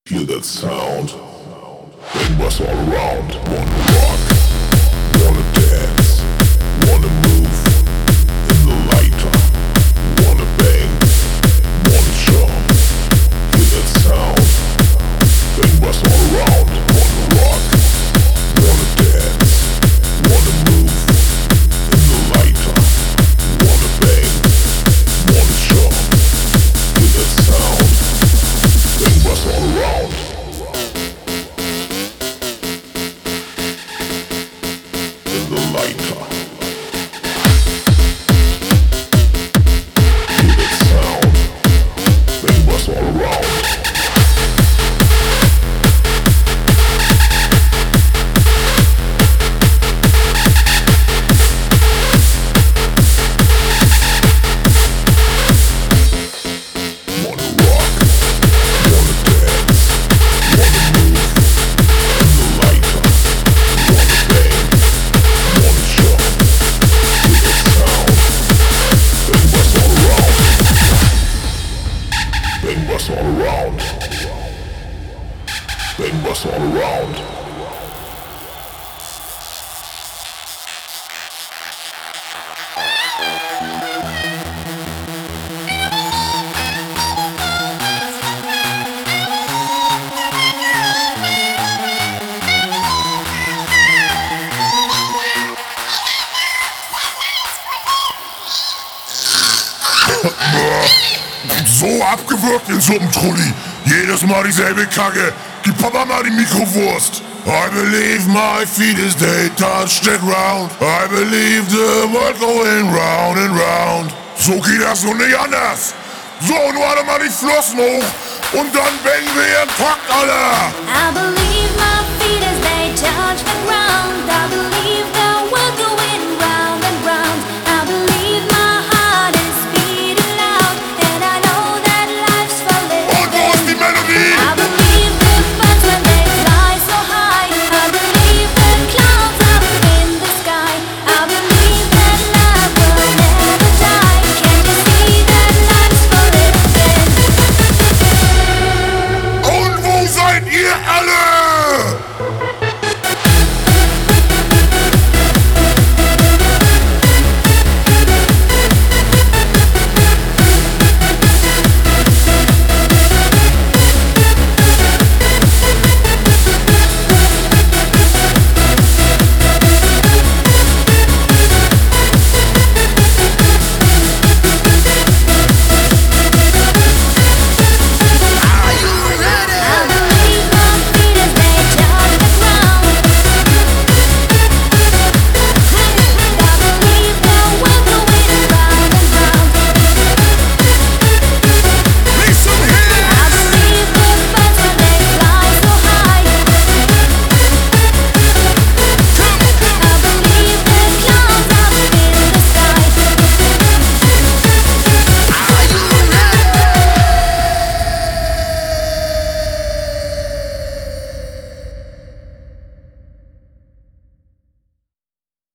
Hear that sound? Bang bus all around. Wanna rock, wanna dance, wanna move in the lighter. Wanna bang, wanna jump. Hear that sound? Bang bus all around. Wanna rock, wanna dance, wanna move in the lighter. Wanna bang, wanna jump. Hear that sound? Bang bus all around. In the lighter. Hear that sound? Bang bus all around. Wanna rock, wanna dance, wanna move in the lighter. Wanna bang, wanna jump. Hear that sound? Bang bus all around. Bang bus all around. Bang bus all around. So abgewürgt in Suppentrulli. Jedes Mal dieselbe Kacke. Gib Papa mal die Mikrowurst. I believe my feet as they touch the ground. I believe the world going round and round. So geht das und nicht anders. So, nun alle mal die Flossen hoch. Und dann bängen wir im Takt, Alter. I believe my feet as they touch the ground.